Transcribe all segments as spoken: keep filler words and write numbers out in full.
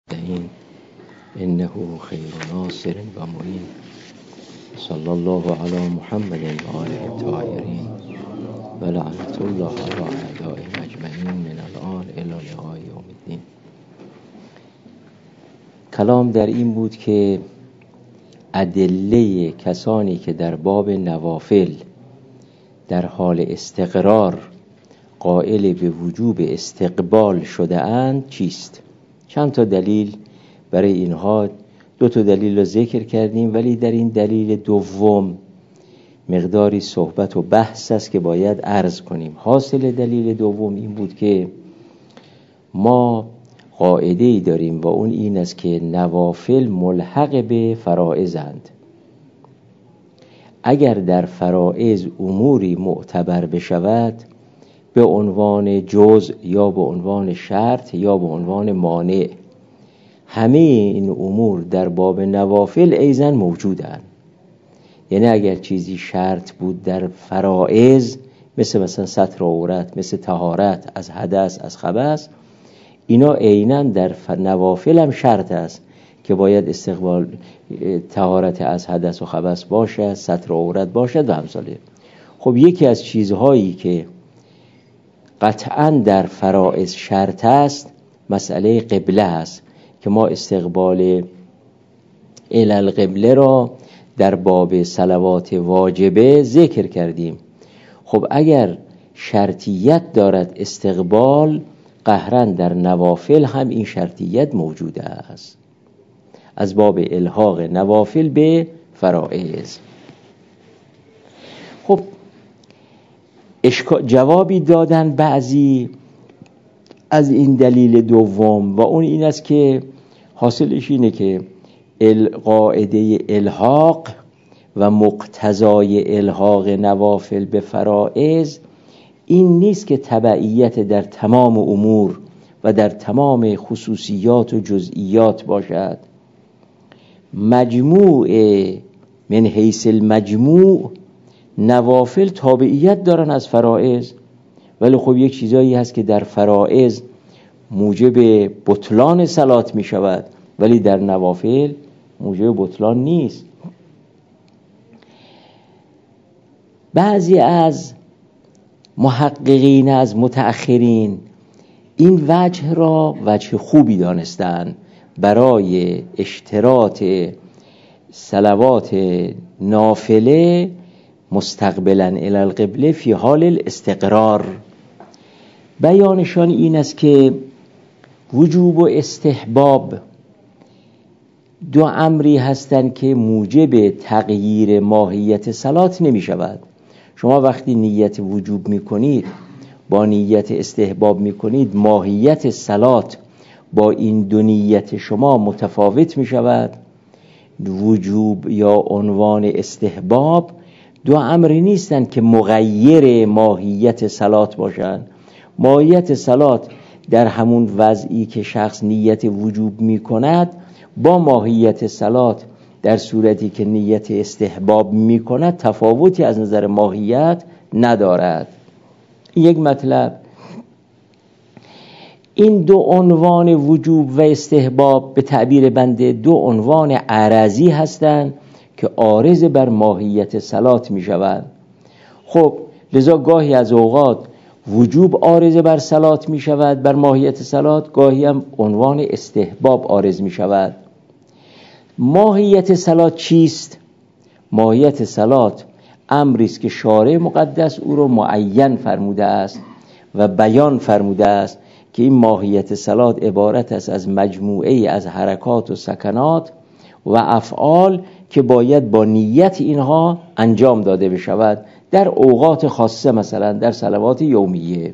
این انه خیر ناصر و معین. صلی الله علی محمد و آله الطاهرین و لعنت الله علی اعدائهم اجمعین من الان الی لقاء یوم الدین. کلام در این بود که ادله کسانی که در باب نوافل در حال استقرار قائل به وجوب استقبال شده اند چیست؟ چند تا دلیل برای اینها، دو تا دلیل رو ذکر کردیم، ولی در این دلیل دوم مقداری صحبت و بحث است که باید عرض کنیم. حاصل دلیل دوم این بود که ما قاعده‌ای داریم و اون این است که نوافل ملحق به فرائضند. اگر در فرائض اموری معتبر بشود به عنوان جزء یا به عنوان شرط یا به عنوان مانع، همه این امور در باب نوافل ایضا موجودند. یعنی اگر چیزی شرط بود در فرائض، مثل مثلا ستر عورت، مثل طهارت از حدث از خبث، اینا عیناً در نوافل هم شرط است که باید استقبال طهارت از حدث و خبث باشد، ستر عورت باشد و همساله. خب یکی از چیزهایی که قطعاً در فرائض شرط است مسئله قبله است که ما استقبال الی القبله را در باب صلوات واجبه ذکر کردیم. خب اگر شرطیت دارد استقبال، قهراً در نوافل هم این شرطیت موجود است، از باب الحاق نوافل به فرائض. خب جوابی دادن بعضی از این دلیل دوم و اون این است که حاصلش اینه که قاعده الحاق و مقتضای الحاق نوافل به فرائض این نیست که تبعیت در تمام امور و در تمام خصوصیات و جزئیات باشد. مجموع من حیث المجموع نوافل تابعیت دارن از فرائض، ولی خب یک چیزایی هست که در فرائض موجب بطلان صلات می شود ولی در نوافل موجب بطلان نیست. بعضی از محققین از متأخرین این وجه را وجه خوبی دانستند برای اشتراط صلوات نافله مستقبلا الی القبله فی حال الاستقرار. بیانشان این است که وجوب و استحباب دو امری هستند که موجب تغییر ماهیت صلات نمی شود. شما وقتی نیت وجوب می کنید با نیت استحباب می کنید، ماهیت صلات با این دو نیت شما متفاوت می شود. وجوب یا عنوان استحباب دو امری نیستند که مغیر ماهیت صلات باشند. ماهیت صلات در همون وضعی که شخص نیت وجوب می کند با ماهیت صلات در صورتی که نیت استحباب می کند تفاوتی از نظر ماهیت ندارد. یک مطلب. این دو عنوان وجوب و استحباب به تعبیر بنده دو عنوان عرضی هستند که عارض بر ماهیت صلات می شود. خب لذا گاهی از اوقات وجوب عارض بر صلات می شود، بر ماهیت صلات، گاهی هم عنوان استحباب عارض می شود. ماهیت صلات چیست؟ ماهیت صلات امری است که شارع مقدس او را معین فرموده است و بیان فرموده است که این ماهیت صلات عبارت است از مجموعه از حرکات و سکنات و افعال که باید با نیت اینها انجام داده بشود در اوقات خاصه، مثلا در صلوات یومیه.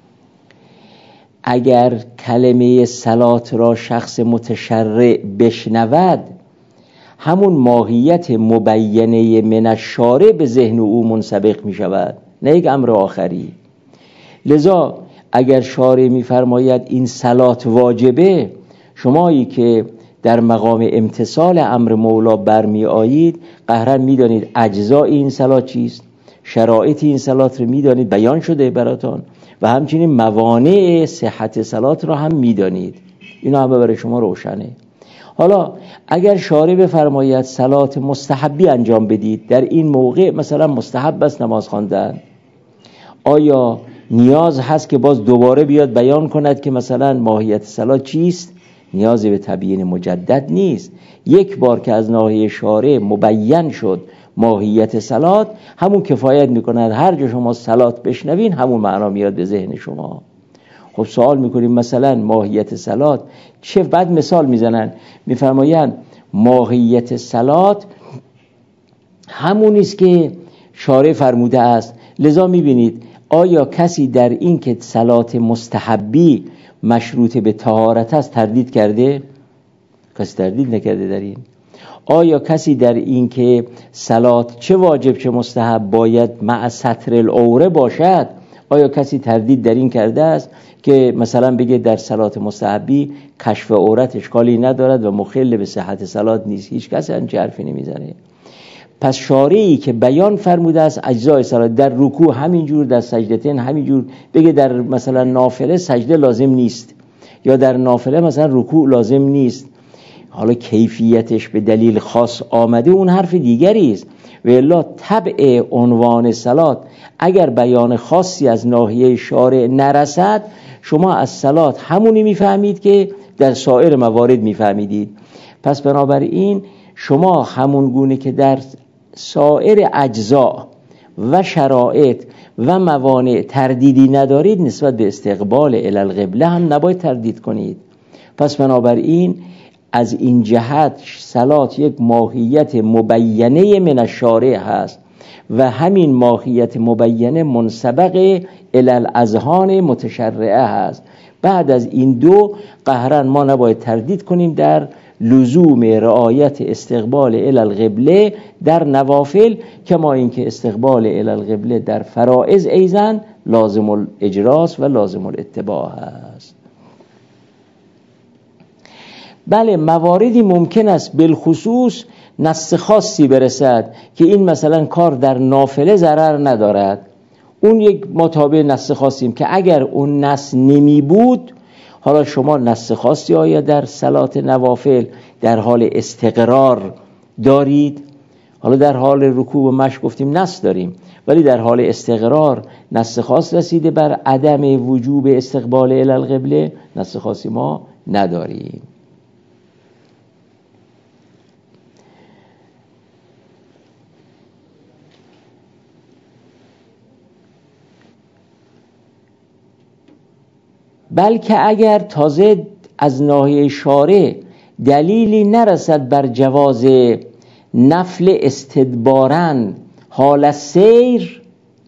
اگر کلمه صلات را شخص متشرع بشنود، همون ماهیت مبینه من الشارع به ذهن او منسبق می شود، نه یک امر آخری. لذا اگر شارع می فرماید این صلات واجبه، شمایی که در مقام امتثال امر مولا برمی آیید قهراً می دانید اجزای این صلات چیست، شرایط این صلات رو می دانید، بیان شده براتان، و همچنین موانع صحت صلات را هم می دانید. اینا همه برای شما روشنه. حالا اگر شارع بفرماید صلات مستحبی انجام بدید، در این موقع مثلا مستحب است نماز خواندن، آیا نیاز هست که باز دوباره بیاد بیان کند که مثلا ماهیت صلات چیست؟ نیازی به تبیین مجدد نیست. یک بار که از ناحیه شارع مبین شد ماهیت صلات، همون کفایت میکند. هر جا شما صلات بشنوین همون معنا میاد به ذهن شما. خب سوال میکنیم مثلا ماهیت صلات چه؟ بعد مثال میزنن، میفرمایند ماهیت صلات همون است که شارع فرموده است. لذا میبینید آیا کسی در این که صلات مستحبی مشروط به طهارت است تردید کرده؟ کسی تردید نکرده در این. آیا کسی در این که صلات چه واجب چه مستحب باید مع ستر العوره باشد، آیا کسی تردید در این کرده است که مثلا بگه در صلات مستحبی کشف عورت اشکالی ندارد و مخل به صحت صلات نیست؟ هیچ کسی این حرفی نمیزنه. پس شارعی که بیان فرموده است اجزای صلات، در رکوع همینجور، در سجدتین همینجور، بگه در مثلا نافله سجده لازم نیست، یا در نافله مثلا رکوع لازم نیست، حالا کیفیتش به دلیل خاص آمده، اون حرف دیگری است. و الا طبع عنوان صلات اگر بیان خاصی از ناحیه شارع نرسد، شما از صلات همونی میفهمید که در سایر موارد میفهمیدید. پس بنابراین شما همون گونه که در سایر اجزا و شرایط و موانع تردیدی ندارید، نسبت به استقبال الی القبله هم نباید تردید کنید. پس بنابراین از این جهت صلات یک ماهیت مبینه من الشارع هست و همین ماهیت مبینه منسبق الی الاذهان متشرعه هست. بعد از این دو قهرن ما نباید تردید کنیم در لزوم رعایت استقبال الی القبله در نوافل، کما اینکه استقبال الی القبله در فرائض ایضا لازم الاجراس و لازم الاتباع هست. بله مواردی ممکن است بالخصوص نص خاصی برسد که این مثلا کار در نافله ضرر ندارد، اون یک مطابق نص خاصیم که اگر اون نص نمی بود، حالا شما نص خاصی آیا در صلات نوافل در حال استقرار دارید؟ حالا در حال رکوع و مشی گفتیم نص داریم، ولی در حال استقرار نص خاص رسیده بر عدم وجوب استقبال الی القبله؟ نص خاصی ما نداریم. بلکه اگر تازه از ناحیه شارع دلیلی نرسد بر جواز نفل استدبارن حال سیر،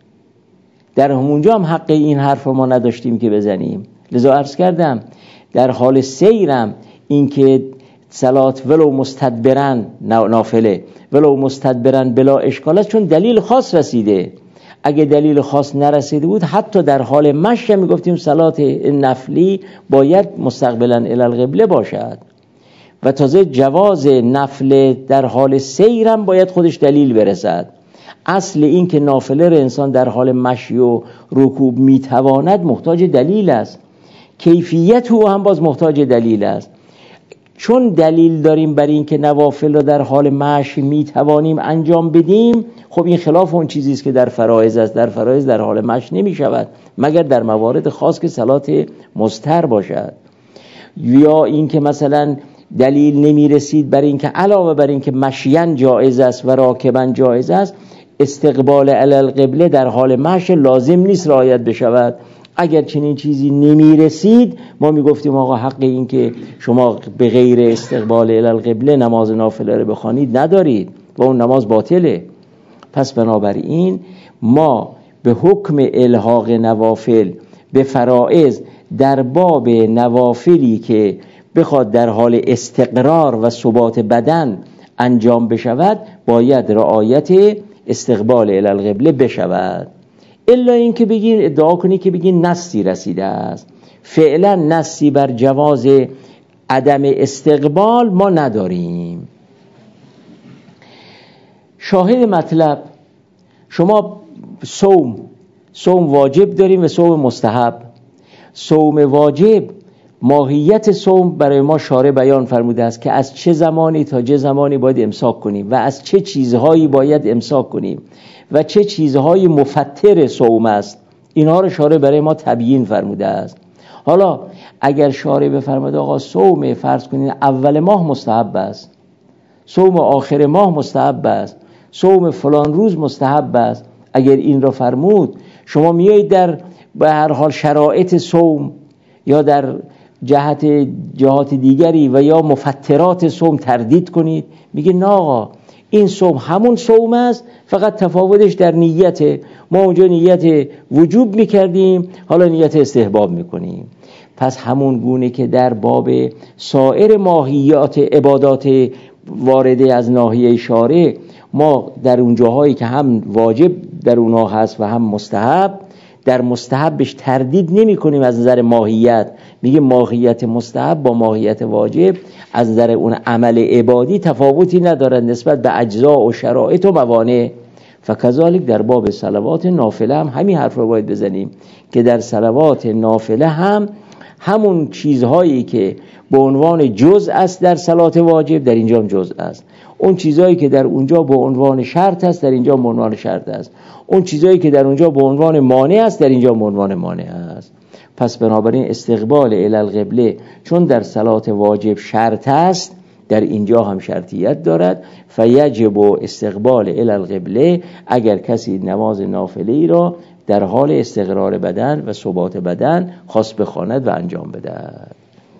در همونجا هم حق این حرف ما نداشتیم که بزنیم. لذا عرض کردم در حال سیرم این که صلات ولو مستدبرن نافله ولو مستدبرن بلا اشکال است، چون دلیل خاص رسیده. اگه دلیل خاص نرسیده بود حتی در حال مشی میگفتیم صلات نفلی باید مستقبلا الی القبله باشد، و تازه جواز نفل در حال سیرم باید خودش دلیل برسد. اصل این که نافله رو انسان در حال مشی و رکوب میتواند محتاج دلیل است، کیفیت او هم باز محتاج دلیل است. چون دلیل داریم بر این که نوافل رو در حال مشی میتوانیم انجام بدیم، خب این خلاف اون چیزی است که در فرایض است. در فرایض در حال مشی نمی شود مگر در موارد خاص که صلات مستر باشد، یا این که مثلا دلیل نمی رسید بر این که علاوه بر این که مشیان جایز است و راکبان جایز است، استقبال علی القبله در حال مشی لازم نیست رعایت بشود. اگر چنین چیزی نمی رسید ما می گفتیم آقا حق این که شما به غیر استقبال الی القبله نماز نافله رو بخوانید ندارید و اون نماز باطله. پس بنابراین ما به حکم الحاق نوافل به فرائض در باب نوافلی که بخواد در حال استقرار و ثبات بدن انجام بشود باید رعایت استقبال الی القبله بشود. الا این که بگین ادعا کنی که بگین نصی رسیده است، فعلا نصی بر جواز عدم استقبال ما نداریم. شاهد مطلب، شما صوم صوم واجب داریم و صوم مستحب. صوم واجب ماهیت صوم برای ما شارع بیان فرموده است که از چه زمانی تا چه زمانی باید امساک کنیم و از چه چیزهایی باید امساک کنیم و چه چیزهایی مفطر صوم است. اینها رو شارع برای ما تبیین فرموده است. حالا اگر شارع بفرماید آقا صوم فرض کنین اول ماه مستحب است، صوم آخر ماه مستحب است، صوم فلان روز مستحب است، اگر این را فرمود، شما میایید در به هر حال شرایط صوم یا در جهت جهات دیگری و یا مفطرات صوم تردید کنید، میگه نه آقا این صوم همون صوم است، فقط تفاوتش در نیته. ما اونجا نیت وجوب میکردیم، حالا نیت استحباب میکنیم. پس همون گونه که در باب سایر ماهیات عبادات وارده از ناحیه شارع ما در اون جاهایی که هم واجب در اونها هست و هم مستحب، در مستحبش تردید نمی کنیم از نظر ماهیت، میگه ماهیت مستحب با ماهیت واجب از نظر اون عمل عبادی تفاوتی ندارد نسبت به اجزا و شرایط و موانع. فکذالک در باب صلوات نافله هم همین حرف رو باید بزنیم که در صلوات نافله هم همون چیزهایی که به عنوان جزء است در صلات واجب در اینجا هم جزء است، اون چیزهایی که در اونجا به عنوان شرط است در اینجا به عنوان شرط است، اون چیزهایی که در اونجا به عنوان مانع است در اینجا به عنوان مانع است. پس بنابراین استقبال الی القبله چون در صلات واجب شرط است در اینجا هم شرطیت دارد. فیجب استقبال الی القبله اگر کسی نماز نافله‌ای را در حال استقرار بدن و ثبات بدن خواست بخواند و انجام بدهد.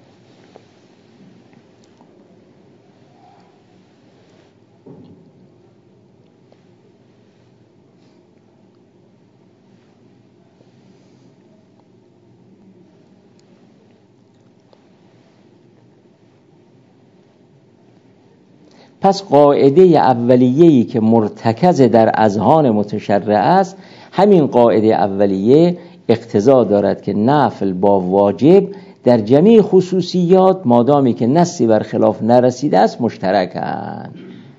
پس قاعده اولیه‌ای که مرتکز در اذهان متشرع است، همین قاعده اولیه اقتضا دارد که نفل با واجب در جمیع خصوصیات مادامی که نصی بر خلاف نرسیده است مشترکند.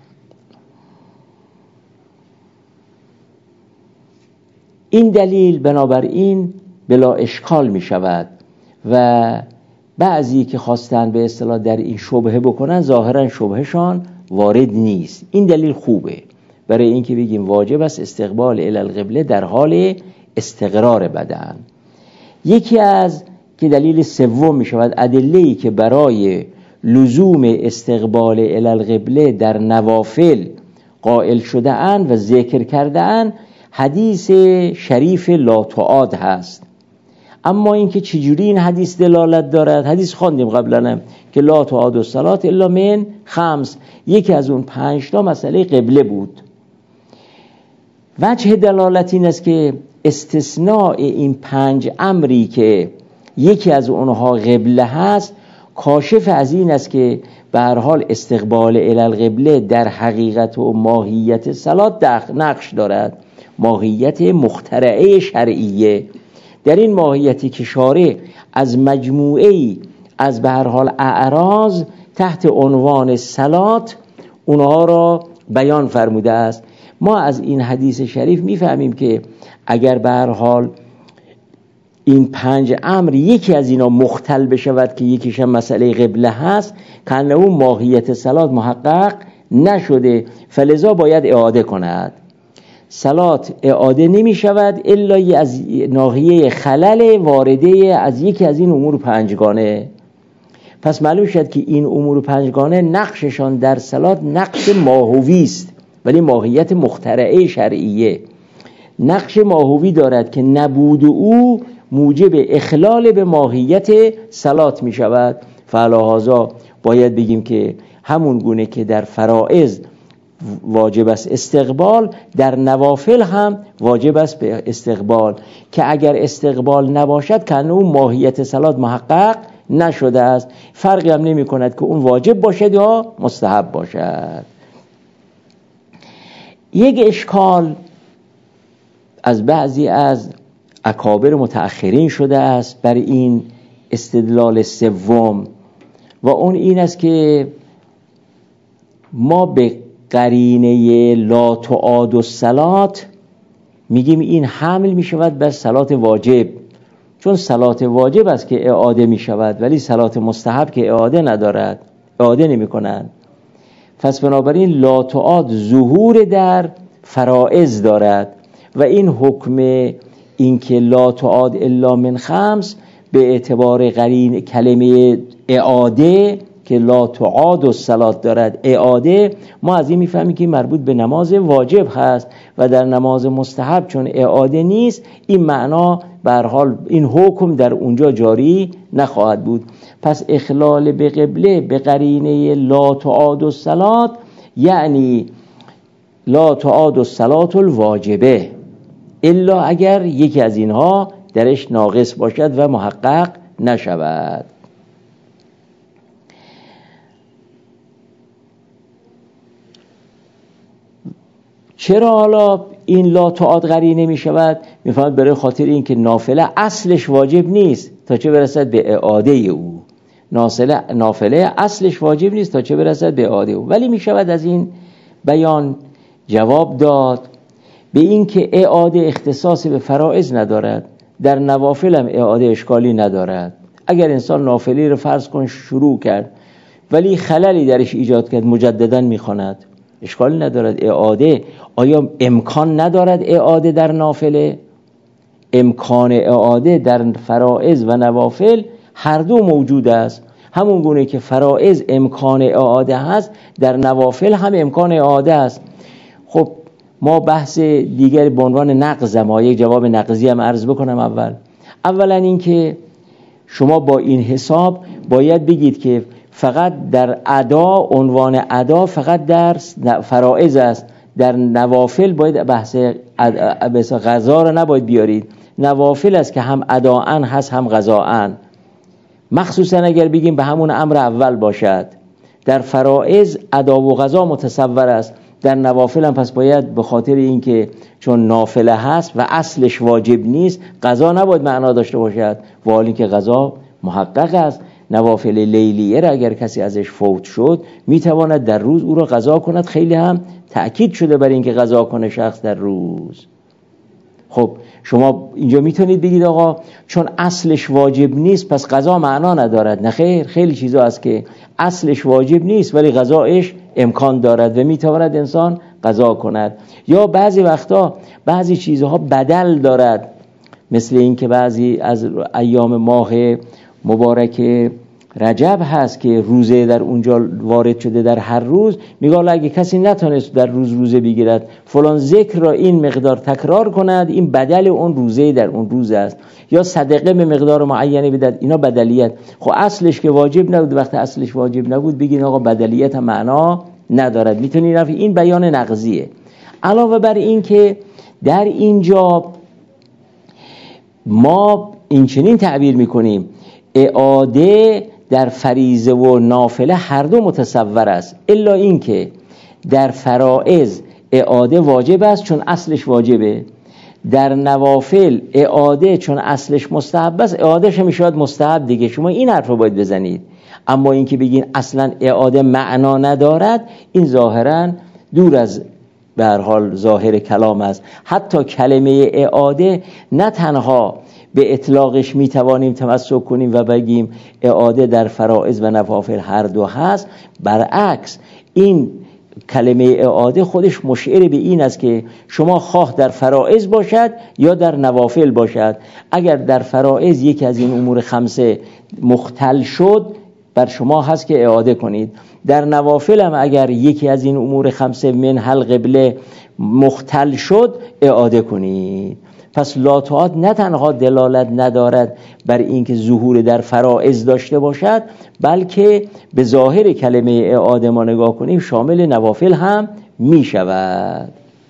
این دلیل بنابراین بلا اشکال می شود و بعضی که خواستن به اصطلاح در این شبهه بکنن ظاهرا شبهشان وارد نیست. این دلیل خوبه برای اینکه بگیم واجب است استقبال الی القبله در حال استقرار بدن. یکی از که دلیل سوم می شود ادله‌ای که برای لزوم استقبال الی القبله در نوافل قائل شده اند و ذکر کرده اند حدیث شریف لا تعاد هست. اما اینکه چجوری این حدیث دلالت دارد، حدیث خواندیم قبلا هم که لا تعاد الصلاة الا من خمس، یکی از اون پنج تا مسئله قبله بود. وجه دلالت این است که استثناء این پنج امری که یکی از اونها قبله هست کاشف از این است که به هر حال استقبال الی القبله در حقیقت و ماهیت صلات نقش دارد، ماهیت مخترعه شرعیه. در این ماهیتی که شارع از مجموعه‌ای از به هر حال اعراض تحت عنوان صلات اونها را بیان فرموده است. ما از این حدیث شریف میفهمیم که اگر به هر حال این پنج امر یکی از اینا مختل بشود که یکیش هم مسئله قبله هست که اون ماهیت صلات محقق نشده، فلذا باید اعاده کند. صلات اعاده نمی شود الا از ناحیه خلل وارده از یکی از این امور پنجگانه. پس معلوم شد که این امور پنجگانه نقششان در صلات نقش ماهوی است، ولی ماهیت مخترعه شرعیه. نقش ماهوی دارد که نبود او موجب اخلال به ماهیت صلات می شود. فعلاهازا باید بگیم که همون گونه که در فرائض واجب است استقبال، در نوافل هم واجب است به استقبال، که اگر استقبال نباشد که اون ماهیت صلات محقق نشده است. فرقی هم نمی کند که اون واجب باشد یا مستحب باشد. یک اشکال از بعضی از اکابر متأخرین شده است بر این استدلال سوم و اون این است که ما به قرینه لا تعاد الصلاة میگیم این حمل می شود بر صلات واجب، چون صلات واجب است که اعاده می شود ولی صلات مستحب که اعاده ندارد، اعاده نمی کنند. پس بنابراین لا تعاد ظهور در فرائض دارد و این حکم این که لا تعاد الا من خمس به اعتبار قرین کلمه اعاده که لا تعاد الصلات دارد، اعاده، ما از این میفهمیم که مربوط به نماز واجب هست و در نماز مستحب چون اعاده نیست این معنا به هر حال این حکم در اونجا جاری نخواهد بود. پس اخلال به قبله به قرینه لا تعاد الصلات یعنی لا تعاد الصلات الواجبه الا اگر یکی از اینها درش ناقص باشد و محقق نشود. چرا حالا این لا تعاد قرینه می شود؟ می فهمد برای خاطر این که نافله اصلش واجب نیست تا چه برسد به اعاده او. نافله نافله اصلش واجب نیست تا چه برسد به اعاده او. ولی می شود از این بیان جواب داد به این که اعاده اختصاصی به فرائض ندارد، در نوافل هم اعاده اشکالی ندارد. اگر انسان نافلی رو فرض کن شروع کرد ولی خللی درش ایجاد کرد مجددا می خواند، اشکالی ندارد. اعاده آیا امکان ندارد اعاده در نافله؟ امکان اعاده در فرائض و نوافل هر دو موجود است. همون گونه که فرائض امکان اعاده هست در نوافل هم امکان اعاده است. خب ما بحث دیگر به عنوان نقض، ما یک جواب نقضی هم عرض بکنم. اول اولا این که شما با این حساب باید بگید که فقط در ادا، عنوان ادا فقط در فرائض است، در نوافل باید بحث قضا رو نباید بیارید. نوافل است که هم اداءن هست هم قضاءن، مخصوصا اگر بگیم به همون امر اول باشد. در فرائض ادا و قضا متصور است، در نوافل هم پس باید به خاطر اینکه چون نافله هست و اصلش واجب نیست قضا نباید معنا داشته باشد، و حال اینکه قضا محقق است. نوافل لیلیه را اگر کسی ازش فوت شد میتواند در روز او را قضا کند، خیلی هم تأکید شده بر اینکه قضا کنه شخص در روز. خب شما اینجا میتونید بگید آقا چون اصلش واجب نیست پس قضا معنا ندارد. نه خیر، خیلی چیزا هست که اصلش واجب نیست ولی قضایش امکان دارد و میتواند انسان قضا کند. یا بعضی وقتا بعضی چیزها بدل دارد، مثل این که بعضی از ایام ماه مبارک رجب هست که روزه در اونجا وارد شده در هر روز، میگه اگه کسی نتونست در روز روزه بگیرد فلان ذکر را این مقدار تکرار کند، این بدل اون روزه در اون روز است. یا صدقه به مقدار معینی بدهد، اینا بدلیت. خب اصلش که واجب نبود، وقتی اصلش واجب نبود بگین آقا بدلیت هم معنا ندارد. میتونید این بیان نقضیه. علاوه بر این که در اینجا ما این چنین تعبیر میکنیم اعاده در فریضه و نافله هر دو متصور است، الا این که در فرائض اعاده واجب است چون اصلش واجبه، در نوافل اعاده چون اصلش مستحب است اعادهش هم میشود مستحب دیگه. شما این حرف رو باید بزنید. اما این که بگین اصلا اعاده معنا ندارد، این ظاهرا دور از به هر حال ظاهر کلام است. حتی کلمه اعاده نه تنها به اطلاقش میتوانیم تمسک کنیم و بگیم اعاده در فرائض و نوافل هر دو هست، برعکس این کلمه اعاده خودش مشعر به این است که شما خواه در فرائض باشد یا در نوافل باشد، اگر در فرائض یکی از این امور خمسه مختل شد بر شما هست که اعاده کنید. در نوافل هم اگر یکی از این امور خمسه من حل قبله مختل شد اعاده کنید. پس لا تعاد نه تنها دلالت ندارد بر اینکه ظهور در فرائض داشته باشد، بلکه به ظاهر کلمه اعاده ما نگاه کنیم شامل نوافل هم می شود.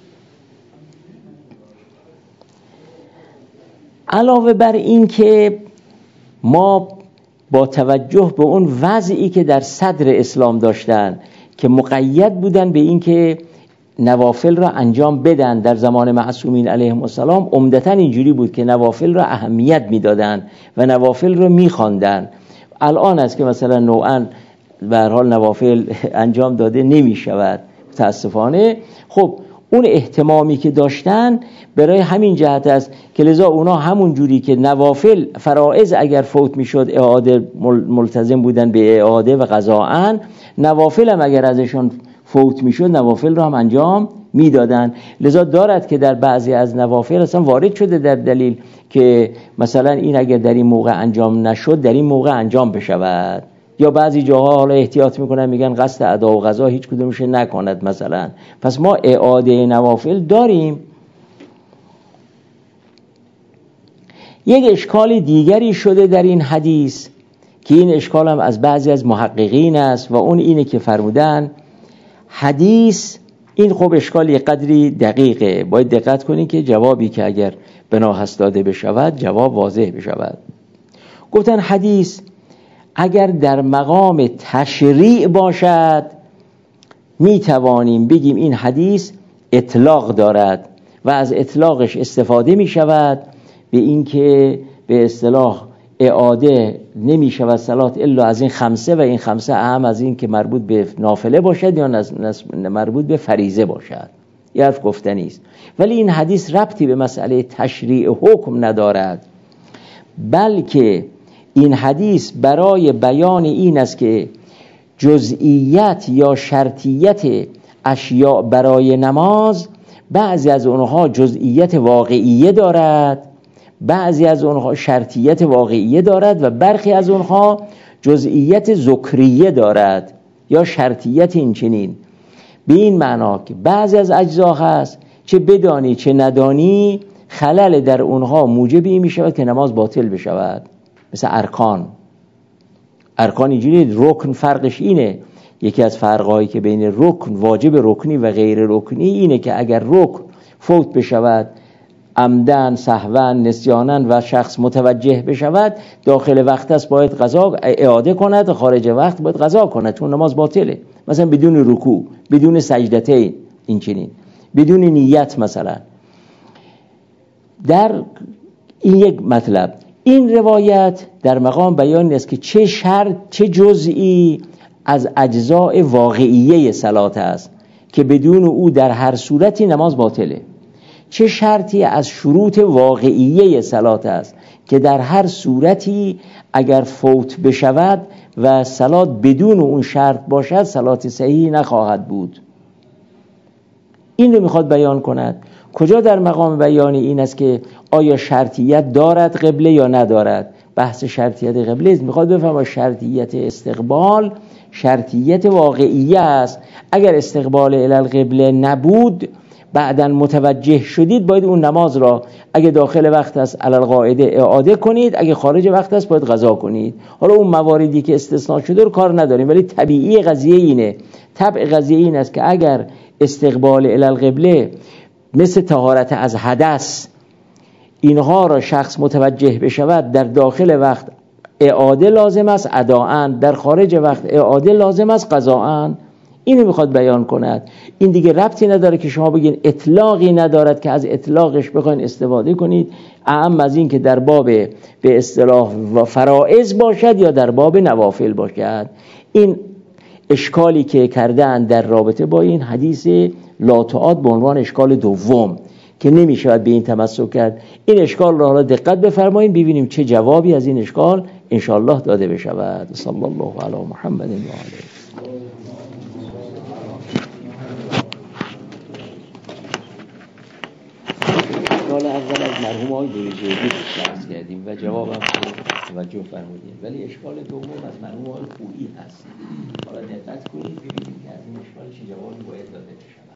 علاوه بر این که ما با توجه به اون وضعی که در صدر اسلام داشتن که مقید بودن به این که نوافل را انجام بدن، در زمان معصومین علیهم السلام عمدتاً اینجوری بود که نوافل را اهمیت میدادن و نوافل را میخواندن. الان است که مثلا نوعاً به هر حال نوافل انجام داده نمیشود متاسفانه. خب اون اهتمامی که داشتن برای همین جهت است که لذا اونا همون جوری که نوافل فرائض اگر فوت میشد اعاده ملتزم بودن به اعاده و قضاءن، نوافل هم اگر ازشون فوت میشد نوافل رو هم انجام میدادن. لذا دارد که در بعضی از نوافل اصلا وارد شده در دلیل که مثلا این اگر در این موقع انجام نشد در این موقع انجام بشود، یا بعضی جاها حالا احتیاط میکنن میگن قصد ادا و قضا هیچ کدومش نکند مثلا. پس ما اعاده نوافل داریم. یک اشکال دیگری شده در این حدیث که این اشکال هم از بعضی از محققین است و اون اینه که فرمودن حدیث این خب اشکالی قدری دقیقه، باید دقت کنید که جوابی که اگر بنا هست داده بشود جواب واضح بشود. گفتن حدیث اگر در مقام تشریع باشد می توانیم بگیم این حدیث اطلاق دارد و از اطلاقش استفاده می شود به این که به اصطلاح اعاده نمی شود صلات الا از این خمسه و این خمسه اهم از این که مربوط به نافله باشد یا مربوط به فریضه باشد. یه حرف گفتنی است، ولی این حدیث ربطی به مسئله تشریع حکم ندارد، بلکه این حدیث برای بیان این است که جزئیت یا شرطیت اشیاء برای نماز بعضی از اونها جزئیت واقعیه دارد، بعضی از اونها شرطیت واقعیه دارد و برخی از اونها جزئیت ذکریه دارد یا شرطیت این چنین. به این معنا که بعضی از اجزا هست چه بدانی چه ندانی خلل در اونها موجب این می شود که نماز باطل بشود. مثل ارکان، ارکان اینجوری رکن فرقش اینه، یکی از فرقایی که بین رکن واجب رکنی و غیر رکنی اینه که اگر رکن فوت بشود عمدن سهوا نسیانن و شخص متوجه بشود داخل وقت است باید قضا اعاده کند، خارج وقت باید قضا کند چون نماز باطله. مثلا بدون رکوع، بدون سجدتین، این چنین، بدون نیت مثلا. در این یک مطلب این روایت در مقام بیان است که چه شرط چه جزئی از اجزاء واقعیه صلات است که بدون او در هر صورتی نماز باطله، چه شرطی از شروط واقعیه صلات است که در هر صورتی اگر فوت بشود و صلات بدون اون شرط باشد صلات صحیح نخواهد بود. این رو میخواد بیان کند. کجا در مقام بیان این است که آیا شرطیت دارد قبله یا ندارد؟ بحث شرطیت قبله است. میخواد بفهمه شرطیت استقبال شرطیت واقعیه است. اگر استقبال الی القبله نبود بعداً متوجه شدید باید اون نماز را اگه داخل وقت است علی القاعده اعاده کنید، اگه خارج وقت است باید قضا کنید. حالا اون مواردی که استثناء شده رو کار نداریم، ولی طبیعی قضیه اینه، طبع قضیه این است که اگر استقبال الی القبله مثل طهارت از حدث اینها را شخص متوجه بشود در داخل وقت اعاده لازم است اداءً، در خارج وقت اعاده لازم است قضاءً. اینو میخواد بیان کند. این دیگه ربطی نداره که شما بگین اطلاقی ندارد که از اطلاقش بخواین استفاده کنید، اعم از این که در باب به اصطلاح و فرائض باشد یا در باب نوافل باشد. این اشکالی که کردن در رابطه با این حدیث لاتعاد به عنوان اشکال دوم که نمیشود به این تمسک کرد، این اشکال را حالا دقت بفرمایید ببینیم چه جوابی از این اشکال انشاءالله داده بشود. صلی الله علی محمد و آله. سوال اول از مرحوم آقای بروجردی بحث کردیم و جواب هم توجه فرمودیم، ولی اشکال دوم از مرحوم آقای خویی هست. حالا دقت کنید ببینیم که از این اشکال چه جوابی باید داده بشه.